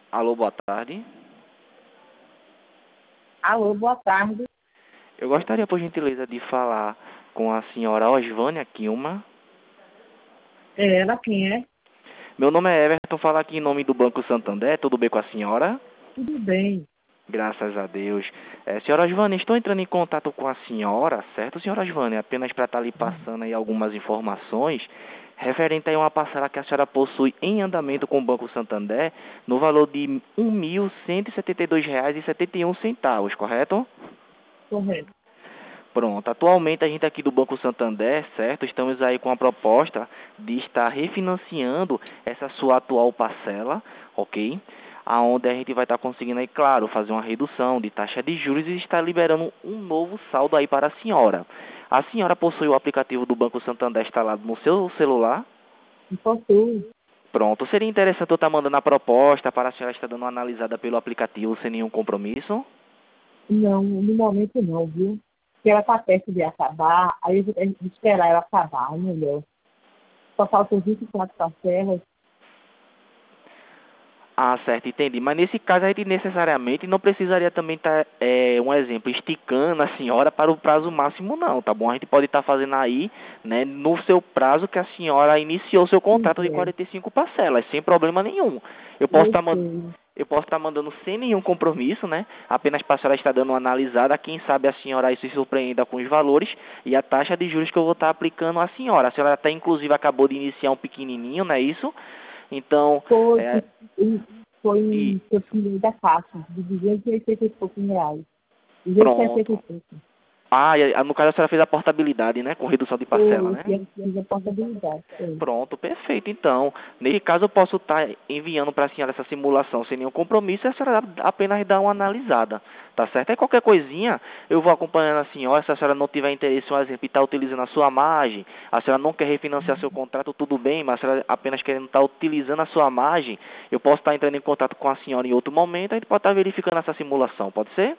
Alô, boa tarde. Alô, boa tarde. Eu gostaria, por gentileza, de falar com a senhora Osvânia Kilma. É ela quem é? Meu nome é Everton, falo aqui em nome do Banco Santander. Tudo bem com a senhora? Tudo bem. Graças a Deus. Senhora Osvânia, estou entrando em contato com a senhora, certo, senhora Osvânia? Apenas para estar lhe passando aí algumas informações referente a uma parcela que a senhora possui em andamento com o Banco Santander no valor de R$ 1.172,71, correto? Correto. Pronto, atualmente a gente aqui do Banco Santander, certo? Estamos aí com a proposta de estar refinanciando essa sua atual parcela, ok? Aonde a gente vai estar conseguindo aí, claro, fazer uma redução de taxa de juros e estar liberando um novo saldo aí para a senhora. A senhora possui o aplicativo do Banco Santander instalado no seu celular? E possui. Pronto, seria interessante eu estar mandando a proposta para a senhora estar dando uma analisada pelo aplicativo sem nenhum compromisso? Não, no momento não, viu? Porque ela está perto de acabar, aí a gente esperar ela acabar, é melhor. Só faltam 24 parcelas. Ah, certo, entendi. Mas nesse caso a gente necessariamente não precisaria também estar, um exemplo, esticando a senhora para o prazo máximo não, tá bom? A gente pode estar fazendo aí, né, no seu prazo que a senhora iniciou seu Pois contrato de é, 45 parcelas, sem problema nenhum. Eu posso eu estar sei. eu posso estar mandando sem nenhum compromisso, né? Apenas para a senhora estar dando uma analisada. Quem sabe a senhora aí se surpreenda com os valores e a taxa de juros que eu vou estar aplicando à senhora. A senhora até inclusive acabou de iniciar um pequenininho, não é isso? Então, Foi, é, foi e que eu tirei da caixa, de 280 e poucos reais. 270 e pronto. poucos. Ah, no caso a senhora fez a portabilidade, né? Com redução de parcela, Foi, eu né? fiz a portabilidade. Foi. Pronto, perfeito. Então, nesse caso eu posso estar enviando para a senhora essa simulação sem nenhum compromisso e a senhora apenas dá uma analisada, tá certo? Aí qualquer coisinha eu vou acompanhando a senhora. Se a senhora não tiver interesse, um exemplo, em estar utilizando a sua margem, a senhora não quer refinanciar seu contrato, tudo bem, mas a senhora apenas querendo estar utilizando a sua margem, eu posso estar entrando em contato com a senhora em outro momento, a gente pode estar verificando essa simulação, pode ser?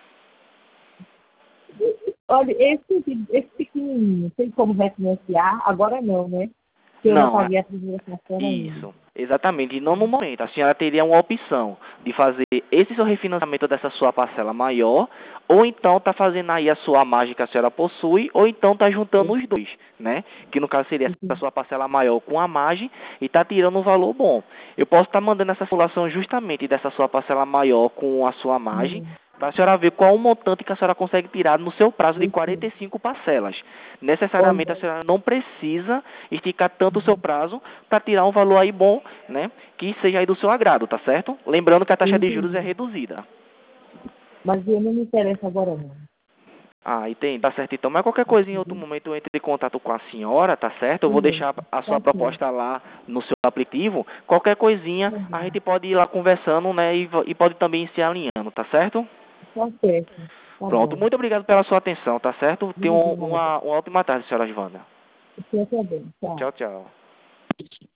Olha, esse pequenininho, tem como refinanciar? Agora não, né? Porque eu não Não, paguei a primeira parcela ainda. isso, exatamente. E não no momento. A senhora teria uma opção de fazer esse seu refinanciamento dessa sua parcela maior, ou então tá fazendo aí a sua margem que a senhora possui, ou então tá juntando os dois, né? Que no caso seria essa Uhum. sua parcela maior com a margem e tá tirando um valor bom. Eu posso estar mandando essa simulação justamente dessa sua parcela maior com a sua margem, Não, para a senhora ver qual o montante que a senhora consegue tirar no seu prazo de eu sei. 45 parcelas. Necessariamente a Olha, senhora não precisa esticar tanto o seu prazo para tirar um valor aí bom, né? Que seja aí do seu agrado, tá certo? Lembrando que a eu taxa de juros é entendi. reduzida. Mas eu não me interessa agora não. Ah, entendi. Tá certo então. Mas qualquer coisa em outro Uhum. momento eu entre em contato com a senhora, tá certo? Eu vou Uhum. deixar a Tá sua certo. proposta lá no seu aplicativo. Qualquer coisinha a Uhum. gente pode ir lá conversando, né? E pode também ir se alinhando, tá certo? Tá certo. Tá Pronto. bom. Muito obrigado pela sua atenção, tá certo? Tenha Obrigada. uma ótima tarde, senhora Giovana. Você também. Tchau. Tchau, tchau.